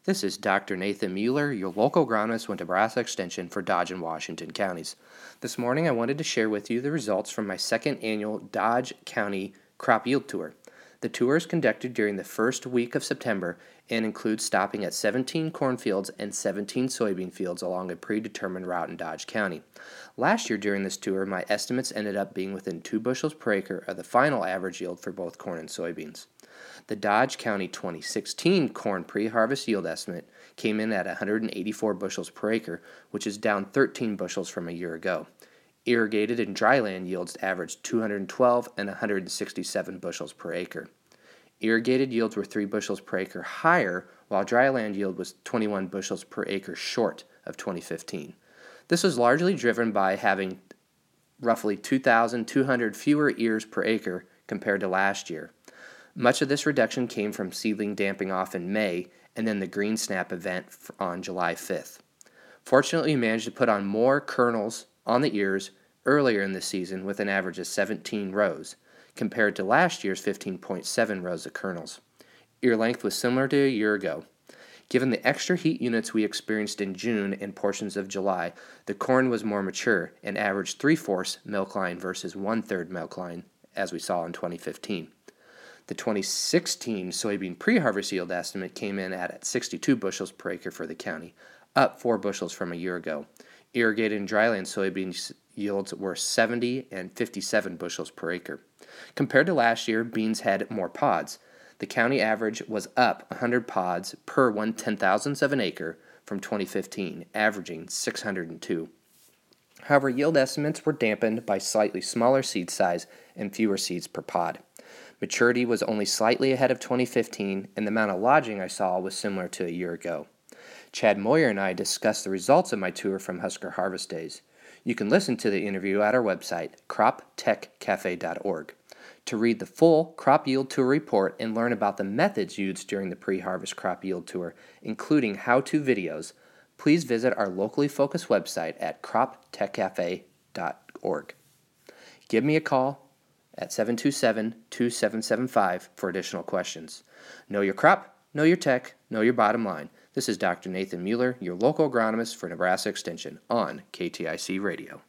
This is Dr. Nathan Mueller, your local agronomist with Nebraska Extension for Dodge and Washington counties. This morning I wanted to share with you the results from my second annual Dodge County Crop Yield Tour. The tour is conducted during the first week of September and includes stopping at 17 cornfields and 17 soybean fields along a predetermined route in Dodge County. Last year during this tour, my estimates ended up being within 2 bushels per acre of the final average yield for both corn and soybeans. The Dodge County 2016 corn pre-harvest yield estimate came in at 184 bushels per acre, which is down 13 bushels from a year ago. Irrigated and dryland yields averaged 212 and 167 bushels per acre. Irrigated yields were 3 bushels per acre higher, while dryland yield was 21 bushels per acre short of 2015. This was largely driven by having roughly 2,200 fewer ears per acre compared to last year. Much of this reduction came from seedling damping off in May and then the green snap event on July 5th. Fortunately, we managed to put on more kernels on the ears earlier in the season with an average of 17 rows, compared to last year's 15.7 rows of kernels. Ear length was similar to a year ago. Given the extra heat units we experienced in June and portions of July, the corn was more mature and averaged 3/4 milk line versus 1/3 milk line as we saw in 2015. The 2016 soybean pre-harvest yield estimate came in at 62 bushels per acre for the county, up 4 bushels from a year ago. Irrigated and dryland soybean yields were 70 and 57 bushels per acre. Compared to last year, beans had more pods. The county average was up 100 pods per 1/10,000th of an acre from 2015, averaging 602. However, yield estimates were dampened by slightly smaller seed size and fewer seeds per pod. Maturity was only slightly ahead of 2015, and the amount of lodging I saw was similar to a year ago. Chad Moyer and I discussed the results of my tour from Husker Harvest Days. You can listen to the interview at our website, croptechcafe.org. To read the full crop yield tour report and learn about the methods used during the pre-harvest crop yield tour, including how-to videos, please visit our locally focused website at croptechcafe.org. Give me a call at 727-2775 for additional questions. Know your crop, know your tech, know your bottom line. This is Dr. Nathan Mueller, your local agronomist for Nebraska Extension on KTIC Radio.